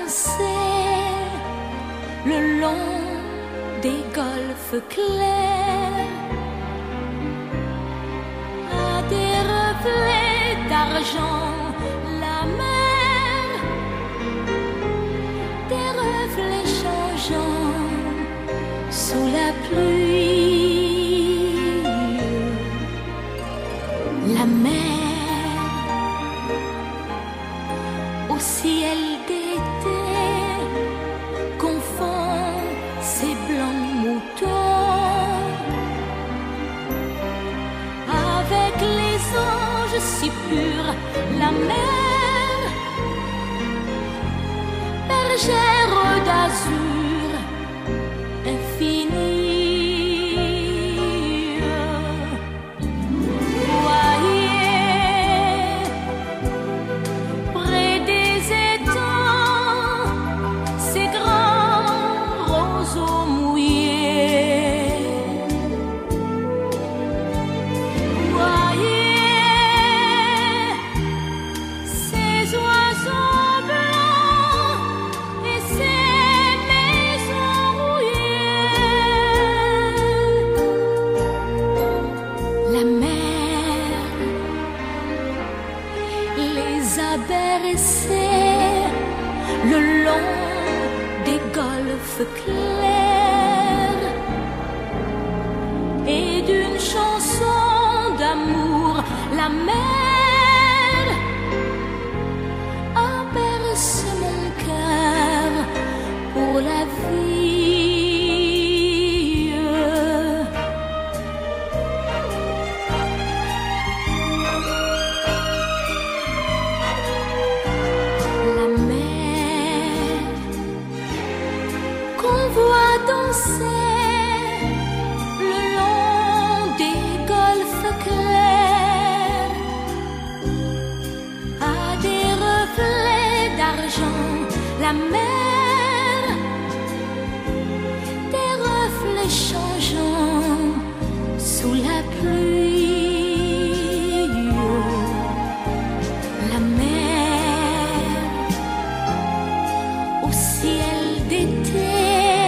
danser le long des golfes clairs, à des reflets d'argent, la mer, des reflets changeants sous la pluie. La mer au ciel d'été confond ses blancs moutons avec les anges si purs. La mer, bergère d'azur infini. Bercer le long des golfes clairs et d'une chanson d'amour. La mer a bercé mon cœur pour la vie. Le long des golfes clairs, à des reflets d'argent, la mer, des reflets changeants sous la pluie. La mer au ciel d'été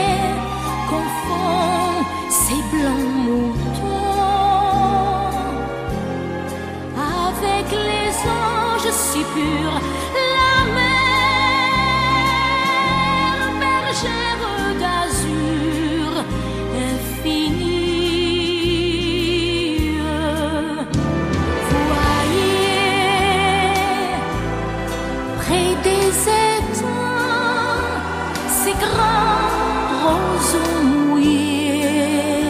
confond ces blancs moutons avec les anges si purs. La mer, bergère d'azur infini. Voyez près des étangs ces grands roseaux mouillés.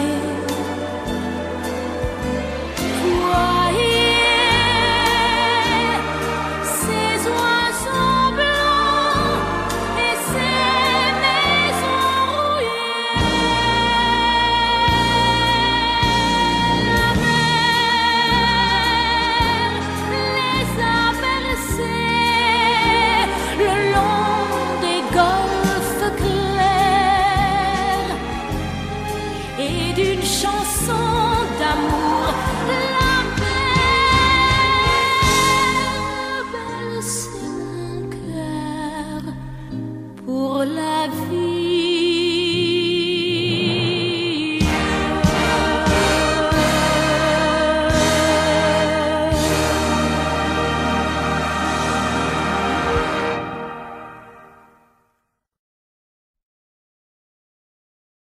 Voyez ces oiseaux blancs et ces maisons rouillées. La mer les a bercés le long des golfes clairs et d'une chanson d'amour. La mer berce mon cœur pour la vie.